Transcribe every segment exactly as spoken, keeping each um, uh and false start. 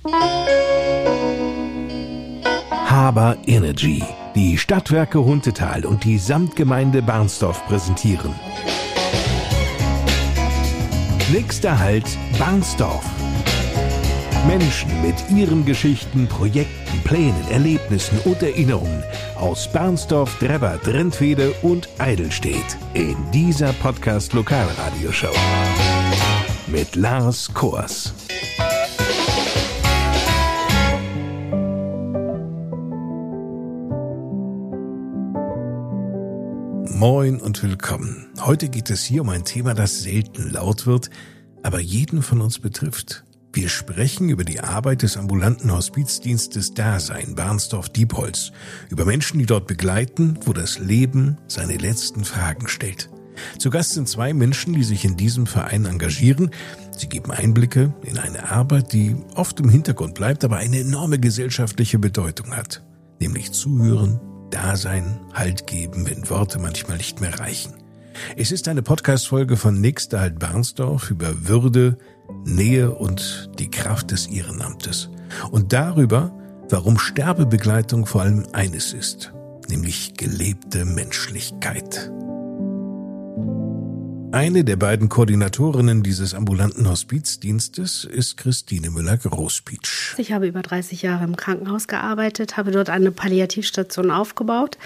Haber Energy, die Stadtwerke Huntetal und die Samtgemeinde Barnsdorf präsentieren. Nächster Halt Barnsdorf. Menschen mit ihren Geschichten, Projekten, Plänen, Erlebnissen und Erinnerungen aus Barnsdorf, Drebber, Drentwede und Eidelstedt in dieser Podcast-Lokalradioshow mit Lars Kors. Moin und willkommen. Heute geht es hier um ein Thema, das selten laut wird, aber jeden von uns betrifft. Wir sprechen über die Arbeit des ambulanten Hospizdienstes Dasein Barnsdorf-Diepholz, über Menschen, die dort begleiten, wo das Leben seine letzten Fragen stellt. Zu Gast sind zwei Menschen, die sich in diesem Verein engagieren. Sie geben Einblicke in eine Arbeit, die oft im Hintergrund bleibt, aber eine enorme gesellschaftliche Bedeutung hat. Nämlich zuhören, Dasein, Halt geben, wenn Worte manchmal nicht mehr reichen. Es ist eine Podcast-Folge von Nächster Halt Barnsdorf über Würde, Nähe und die Kraft des Ehrenamtes. Und darüber, warum Sterbebegleitung vor allem eines ist, nämlich gelebte Menschlichkeit. Eine der beiden Koordinatorinnen dieses ambulanten Hospizdienstes ist Christine Müller-Großpietsch. Ich habe über dreißig Jahre im Krankenhaus gearbeitet, habe dort eine Palliativstation aufgebaut.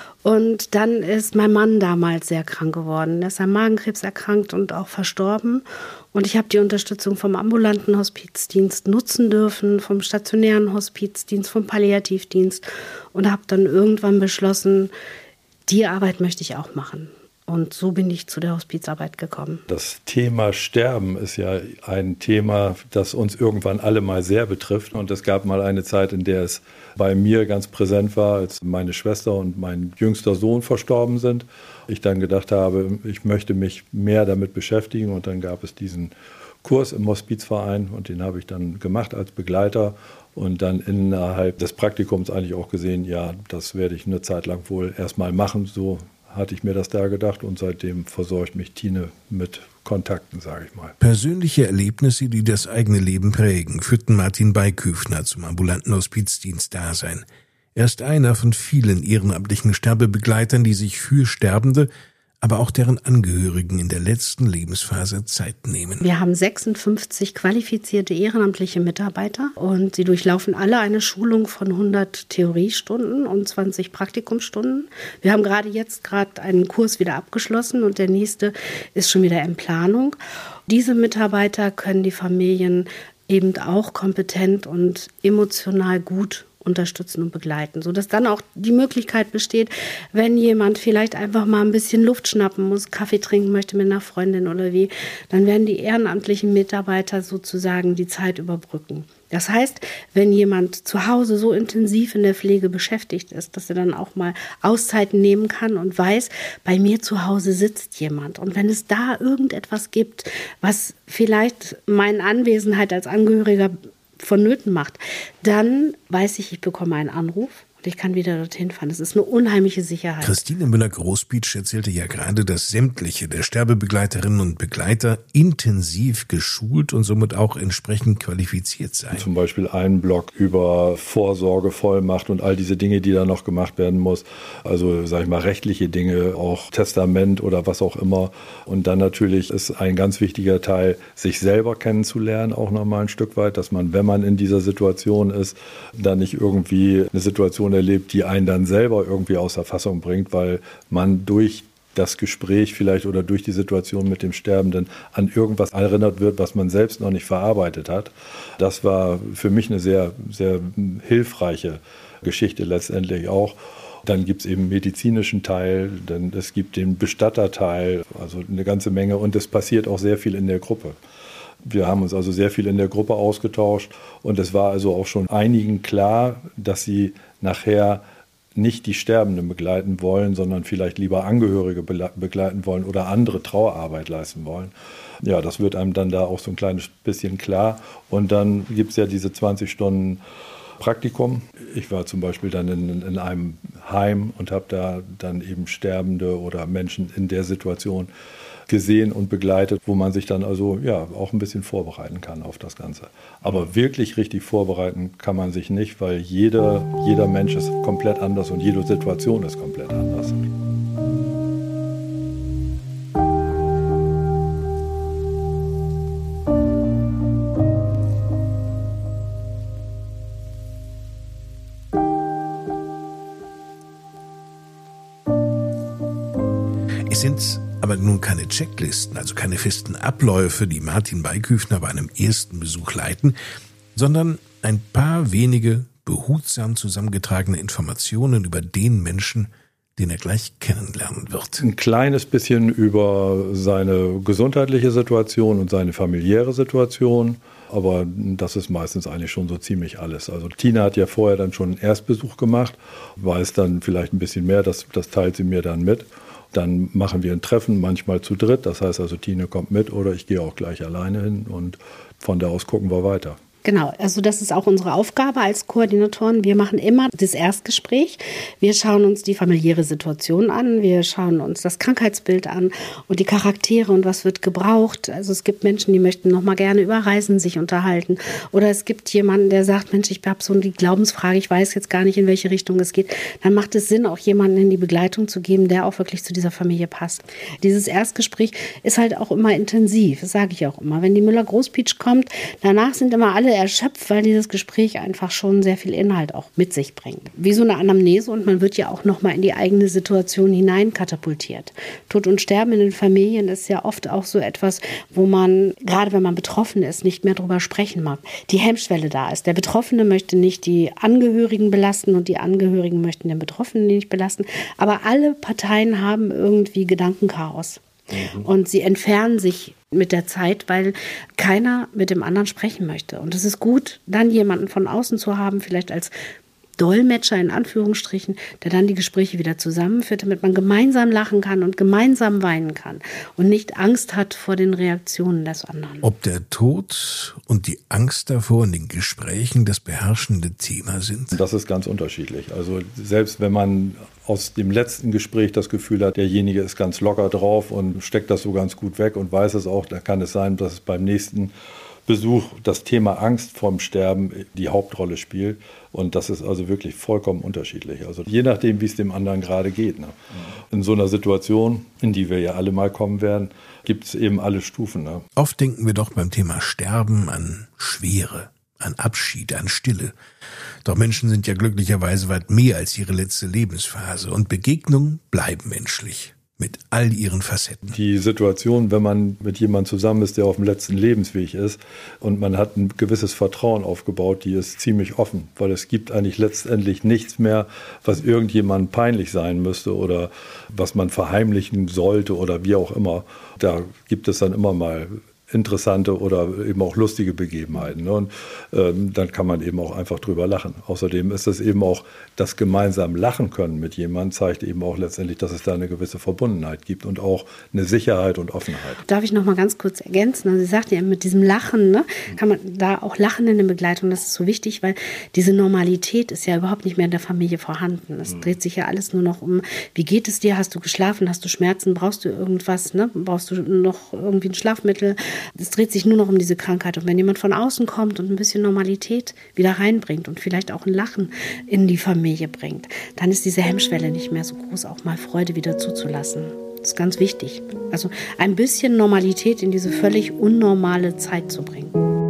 Und dann ist mein Mann damals sehr krank geworden. Er ist an Magenkrebs erkrankt und auch verstorben. Und ich habe die Unterstützung vom ambulanten Hospizdienst nutzen dürfen, vom stationären Hospizdienst, vom Palliativdienst. Und habe dann irgendwann beschlossen, die Arbeit möchte ich auch machen. Und so bin ich zu der Hospizarbeit gekommen. Das Thema Sterben ist ja ein Thema, das uns irgendwann alle mal sehr betrifft. Und es gab mal eine Zeit, in der es bei mir ganz präsent war, als meine Schwester und mein jüngster Sohn verstorben sind. Ich dann gedacht habe, ich möchte mich mehr damit beschäftigen. Und dann gab es diesen Kurs im Hospizverein und den habe ich dann gemacht als Begleiter. Und dann innerhalb des Praktikums eigentlich auch gesehen, ja, das werde ich eine Zeit lang wohl erstmal machen, so hatte ich mir das da gedacht und seitdem versorgt mich Tine mit Kontakten, sage ich mal. Persönliche Erlebnisse, die das eigene Leben prägen, führten Martin Beiküfner zum ambulanten Hospizdienst Dasein. Er ist einer von vielen ehrenamtlichen Sterbebegleitern, die sich für Sterbende, aber auch deren Angehörigen in der letzten Lebensphase Zeit nehmen. Wir haben sechsundfünfzig qualifizierte ehrenamtliche Mitarbeiter und sie durchlaufen alle eine Schulung von hundert Theoriestunden und zwanzig Praktikumsstunden. Wir haben gerade jetzt gerade einen Kurs wieder abgeschlossen und der nächste ist schon wieder in Planung. Diese Mitarbeiter können die Familien eben auch kompetent und emotional gut unterstützen und begleiten, sodass dann auch die Möglichkeit besteht, wenn jemand vielleicht einfach mal ein bisschen Luft schnappen muss, Kaffee trinken möchte mit einer Freundin oder wie, dann werden die ehrenamtlichen Mitarbeiter sozusagen die Zeit überbrücken. Das heißt, wenn jemand zu Hause so intensiv in der Pflege beschäftigt ist, dass er dann auch mal Auszeiten nehmen kann und weiß, bei mir zu Hause sitzt jemand. Und wenn es da irgendetwas gibt, was vielleicht meine Anwesenheit als Angehöriger vonnöten macht, dann weiß ich, ich bekomme einen Anruf und ich kann wieder dorthin fahren. Das ist eine unheimliche Sicherheit. Christine Müller-Großpietsch erzählte ja gerade, dass sämtliche der Sterbebegleiterinnen und Begleiter intensiv geschult und somit auch entsprechend qualifiziert seien. Zum Beispiel einen Block über Vorsorgevollmacht und all diese Dinge, die da noch gemacht werden muss. Also, sag ich mal, rechtliche Dinge, auch Testament oder was auch immer. Und dann natürlich ist ein ganz wichtiger Teil, sich selber kennenzulernen, auch nochmal ein Stück weit, dass man, wenn man in dieser Situation ist, dann nicht irgendwie eine Situation erlebt, die einen dann selber irgendwie aus der Fassung bringt, weil man durch das Gespräch vielleicht oder durch die Situation mit dem Sterbenden an irgendwas erinnert wird, was man selbst noch nicht verarbeitet hat. Das war für mich eine sehr, sehr hilfreiche Geschichte letztendlich auch. Dann gibt es eben medizinischen Teil, dann es gibt den Bestatterteil, also eine ganze Menge und es passiert auch sehr viel in der Gruppe. Wir haben uns also sehr viel in der Gruppe ausgetauscht und es war also auch schon einigen klar, dass sie nachher nicht die Sterbenden begleiten wollen, sondern vielleicht lieber Angehörige begleiten wollen oder andere Trauerarbeit leisten wollen. Ja, das wird einem dann da auch so ein kleines bisschen klar. Und dann gibt es ja diese zwanzig Stunden Praktikum. Ich war zum Beispiel dann in, in einem Heim und habe da dann eben Sterbende oder Menschen in der Situation gesehen und begleitet, wo man sich dann also ja auch ein bisschen vorbereiten kann auf das Ganze. Aber wirklich richtig vorbereiten kann man sich nicht, weil jeder, jeder Mensch ist komplett anders und jede Situation ist komplett anders. Es sind aber nun keine Checklisten, also keine festen Abläufe, die Martin Beiküfner bei einem ersten Besuch leiten, sondern ein paar wenige behutsam zusammengetragene Informationen über den Menschen, den er gleich kennenlernen wird. Ein kleines bisschen über seine gesundheitliche Situation und seine familiäre Situation, aber das ist meistens eigentlich schon so ziemlich alles. Also Tina hat ja vorher dann schon einen Erstbesuch gemacht, weiß dann vielleicht ein bisschen mehr, das, das teilt sie mir dann mit. Dann machen wir ein Treffen, manchmal zu dritt. Das heißt also, Tine kommt mit oder ich gehe auch gleich alleine hin und von da aus gucken wir weiter. Genau, also das ist auch unsere Aufgabe als Koordinatoren. Wir machen immer das Erstgespräch. Wir schauen uns die familiäre Situation an, wir schauen uns das Krankheitsbild an und die Charaktere und was wird gebraucht. Also es gibt Menschen, die möchten noch mal gerne über Reisen sich unterhalten. Oder es gibt jemanden, der sagt, Mensch, ich habe so die Glaubensfrage, ich weiß jetzt gar nicht, in welche Richtung es geht. Dann macht es Sinn, auch jemanden in die Begleitung zu geben, der auch wirklich zu dieser Familie passt. Dieses Erstgespräch ist halt auch immer intensiv, das sage ich auch immer. Wenn die Müller-Großpietsch kommt, danach sind immer alle erschöpft, weil dieses Gespräch einfach schon sehr viel Inhalt auch mit sich bringt. Wie so eine Anamnese und man wird ja auch noch mal in die eigene Situation hinein katapultiert. Tod und Sterben in den Familien ist ja oft auch so etwas, wo man, gerade wenn man betroffen ist, nicht mehr drüber sprechen mag. Die Hemmschwelle da ist. Der Betroffene möchte nicht die Angehörigen belasten und die Angehörigen möchten den Betroffenen nicht belasten. Aber alle Parteien haben irgendwie Gedankenchaos. Mhm. Und sie entfernen sich mit der Zeit, weil keiner mit dem anderen sprechen möchte. Und es ist gut, dann jemanden von außen zu haben, vielleicht als Dolmetscher in Anführungsstrichen, der dann die Gespräche wieder zusammenführt, damit man gemeinsam lachen kann und gemeinsam weinen kann und nicht Angst hat vor den Reaktionen des anderen. Ob der Tod und die Angst davor in den Gesprächen das beherrschende Thema sind? Das ist ganz unterschiedlich. Also selbst wenn man aus dem letzten Gespräch das Gefühl hat, derjenige ist ganz locker drauf und steckt das so ganz gut weg und weiß es auch, dann kann es sein, dass es beim nächsten Besuch das Thema Angst vorm Sterben die Hauptrolle spielt. Und das ist also wirklich vollkommen unterschiedlich. Also je nachdem, wie es dem anderen gerade geht. Ne? In so einer Situation, in die wir ja alle mal kommen werden, gibt es eben alle Stufen. Ne? Oft denken wir doch beim Thema Sterben an Schwere, an Abschied, an Stille. Doch Menschen sind ja glücklicherweise weit mehr als ihre letzte Lebensphase. Und Begegnungen bleiben menschlich. Mit all ihren Facetten. Die Situation, wenn man mit jemandem zusammen ist, der auf dem letzten Lebensweg ist und man hat ein gewisses Vertrauen aufgebaut, die ist ziemlich offen, weil es gibt eigentlich letztendlich nichts mehr, was irgendjemandem peinlich sein müsste oder was man verheimlichen sollte oder wie auch immer. Da gibt es dann immer mal interessante oder eben auch lustige Begebenheiten. Und ähm, dann kann man eben auch einfach drüber lachen. Außerdem ist es eben auch, das gemeinsam lachen können mit jemandem, zeigt eben auch letztendlich, dass es da eine gewisse Verbundenheit gibt und auch eine Sicherheit und Offenheit. Darf ich noch mal ganz kurz ergänzen? Also Sie sagten ja, mit diesem Lachen, ne, kann man da auch lachen in der Begleitung, das ist so wichtig, weil diese Normalität ist ja überhaupt nicht mehr in der Familie vorhanden. Es mhm. dreht sich ja alles nur noch um, wie geht es dir, hast du geschlafen, hast du Schmerzen, brauchst du irgendwas, ne? Brauchst du noch irgendwie ein Schlafmittel? Es dreht sich nur noch um diese Krankheit. Und wenn jemand von außen kommt und ein bisschen Normalität wieder reinbringt und vielleicht auch ein Lachen in die Familie bringt, dann ist diese Hemmschwelle nicht mehr so groß, auch mal Freude wieder zuzulassen. Das ist ganz wichtig. Also ein bisschen Normalität in diese völlig unnormale Zeit zu bringen.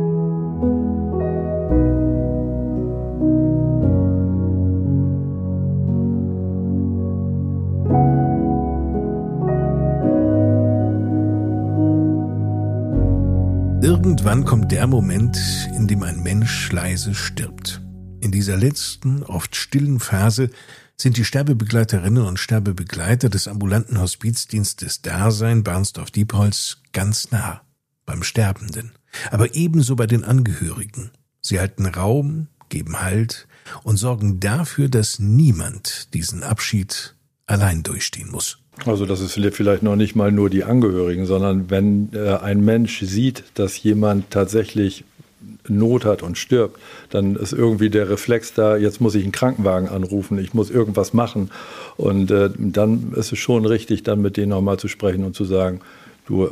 Irgendwann kommt der Moment, in dem ein Mensch leise stirbt. In dieser letzten, oft stillen Phase sind die Sterbebegleiterinnen und Sterbebegleiter des ambulanten Hospizdienstes Dasein Barnsdorf-Diepholz ganz nah beim Sterbenden, aber ebenso bei den Angehörigen. Sie halten Raum, geben Halt und sorgen dafür, dass niemand diesen Abschied allein durchstehen muss. Also das ist vielleicht noch nicht mal nur die Angehörigen, sondern wenn äh, ein Mensch sieht, dass jemand tatsächlich Not hat und stirbt, dann ist irgendwie der Reflex da, jetzt muss ich einen Krankenwagen anrufen, ich muss irgendwas machen. Und äh, dann ist es schon richtig, dann mit denen nochmal zu sprechen und zu sagen, du,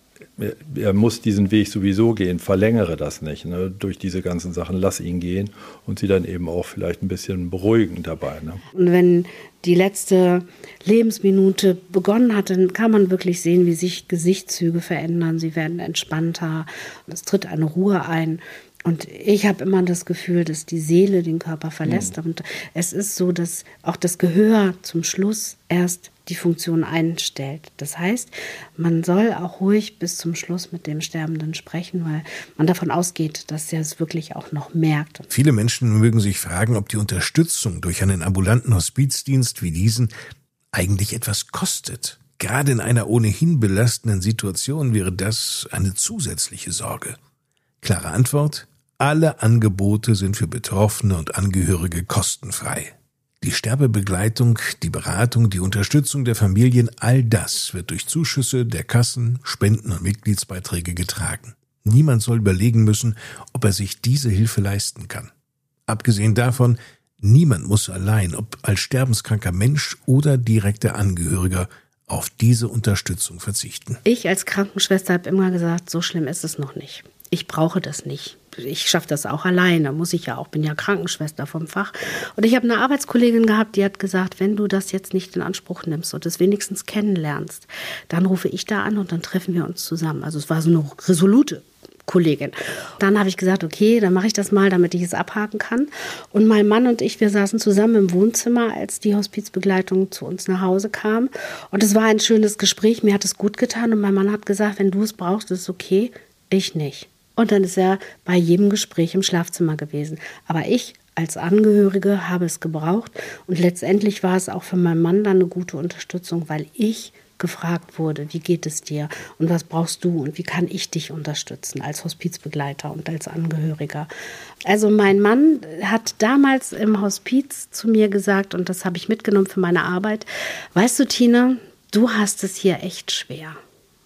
er muss diesen Weg sowieso gehen, verlängere das nicht, ne, durch diese ganzen Sachen, lass ihn gehen und sie dann eben auch vielleicht ein bisschen beruhigen dabei. Ne. Und wenn die letzte Lebensminute begonnen hat, dann kann man wirklich sehen, wie sich Gesichtszüge verändern, sie werden entspannter, es tritt eine Ruhe ein. Und ich habe immer das Gefühl, dass die Seele den Körper verlässt. Mhm. Und es ist so, dass auch das Gehör zum Schluss erst die Funktion einstellt. Das heißt, man soll auch ruhig bis zum Schluss mit dem Sterbenden sprechen, weil man davon ausgeht, dass er es wirklich auch noch merkt. Viele Menschen mögen sich fragen, ob die Unterstützung durch einen ambulanten Hospizdienst wie diesen eigentlich etwas kostet. Gerade in einer ohnehin belastenden Situation wäre das eine zusätzliche Sorge. Klare Antwort: Alle Angebote sind für Betroffene und Angehörige kostenfrei. Die Sterbebegleitung, die Beratung, die Unterstützung der Familien, all das wird durch Zuschüsse der Kassen, Spenden und Mitgliedsbeiträge getragen. Niemand soll überlegen müssen, ob er sich diese Hilfe leisten kann. Abgesehen davon, niemand muss allein, ob als sterbenskranker Mensch oder direkter Angehöriger, auf diese Unterstützung verzichten. Ich als Krankenschwester habe immer gesagt, so schlimm ist es noch nicht. Ich brauche das nicht. Ich schaffe das auch alleine, muss ich ja auch, bin ja Krankenschwester vom Fach. Und ich habe eine Arbeitskollegin gehabt, die hat gesagt, wenn du das jetzt nicht in Anspruch nimmst und es wenigstens kennenlernst, dann rufe ich da an und dann treffen wir uns zusammen. Also es war so eine resolute Kollegin. Dann habe ich gesagt, okay, dann mache ich das mal, damit ich es abhaken kann. Und mein Mann und ich, wir saßen zusammen im Wohnzimmer, als die Hospizbegleitung zu uns nach Hause kam. Und es war ein schönes Gespräch, mir hat es gut getan. Und mein Mann hat gesagt, wenn du es brauchst, ist es okay, ich nicht. Und dann ist er bei jedem Gespräch im Schlafzimmer gewesen. Aber ich als Angehörige habe es gebraucht. Und letztendlich war es auch für meinen Mann dann eine gute Unterstützung, weil ich gefragt wurde, wie geht es dir und was brauchst du und wie kann ich dich unterstützen als Hospizbegleiter und als Angehöriger. Also mein Mann hat damals im Hospiz zu mir gesagt, und das habe ich mitgenommen für meine Arbeit, weißt du, Tina, du hast es hier echt schwer.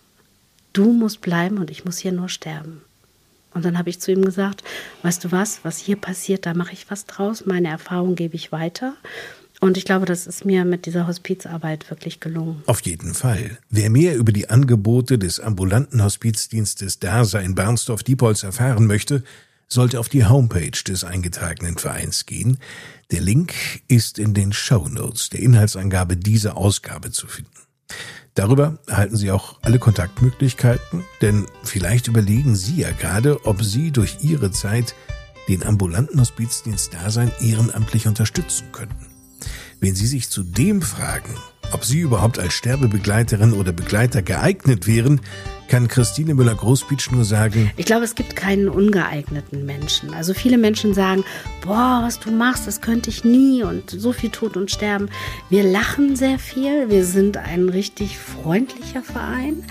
Du musst bleiben und ich muss hier nur sterben. Und dann habe ich zu ihm gesagt, weißt du was, was hier passiert, da mache ich was draus, meine Erfahrung gebe ich weiter. Und ich glaube, das ist mir mit dieser Hospizarbeit wirklich gelungen. Auf jeden Fall. Wer mehr über die Angebote des ambulanten Hospizdienstes DASA in Barnsdorf-Diepholz erfahren möchte, sollte auf die Homepage des eingetragenen Vereins gehen. Der Link ist in den Shownotes der Inhaltsangabe dieser Ausgabe zu finden. Darüber erhalten Sie auch alle Kontaktmöglichkeiten, denn vielleicht überlegen Sie ja gerade, ob Sie durch Ihre Zeit den ambulanten Hospizdienst Dasein ehrenamtlich unterstützen könnten. Wenn Sie sich zudem fragen, ob Sie überhaupt als Sterbebegleiterin oder Begleiter geeignet wären, kann Christine Müller-Großpietsch nur sagen: Ich glaube, es gibt keinen ungeeigneten Menschen. Also viele Menschen sagen, boah, was du machst, das könnte ich nie und so viel Tod und Sterben. Wir lachen sehr viel, wir sind ein richtig freundlicher Verein.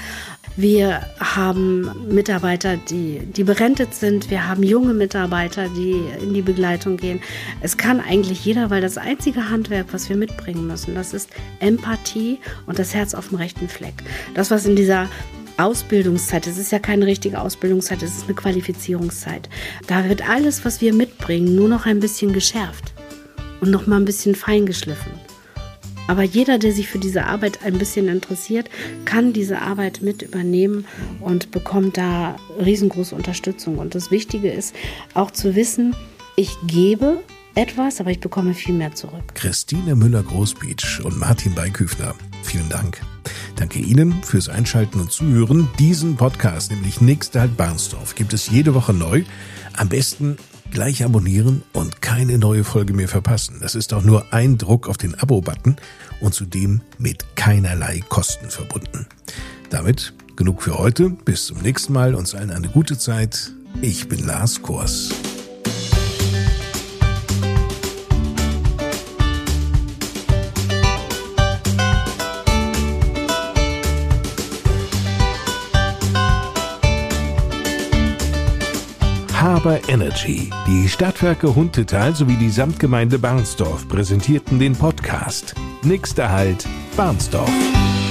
Wir haben Mitarbeiter, die, die berentet sind. Wir haben junge Mitarbeiter, die in die Begleitung gehen. Es kann eigentlich jeder, weil das einzige Handwerk, was wir mitbringen müssen, das ist Empathie und das Herz auf dem rechten Fleck. Das, was in dieser Ausbildungszeit, es ist ja keine richtige Ausbildungszeit, es ist eine Qualifizierungszeit. Da wird alles, was wir mitbringen, nur noch ein bisschen geschärft und noch mal ein bisschen feingeschliffen. Aber jeder, der sich für diese Arbeit ein bisschen interessiert, kann diese Arbeit mit übernehmen und bekommt da riesengroße Unterstützung. Und das Wichtige ist auch zu wissen, ich gebe etwas, aber ich bekomme viel mehr zurück. Christine Müller-Großpietsch und Martin Beiküfner, vielen Dank. Danke Ihnen fürs Einschalten und Zuhören. Diesen Podcast, nämlich Nächster Halt Barnsdorf, gibt es jede Woche neu. Am besten gleich abonnieren und keine neue Folge mehr verpassen. Das ist auch nur ein Druck auf den Abo-Button und zudem mit keinerlei Kosten verbunden. Damit genug für heute. Bis zum nächsten Mal. Uns allen eine gute Zeit. Ich bin Lars Kors. Haber Energy, die Stadtwerke Huntetal sowie die Samtgemeinde Barnsdorf präsentierten den Podcast Nächster Halt Barnsdorf.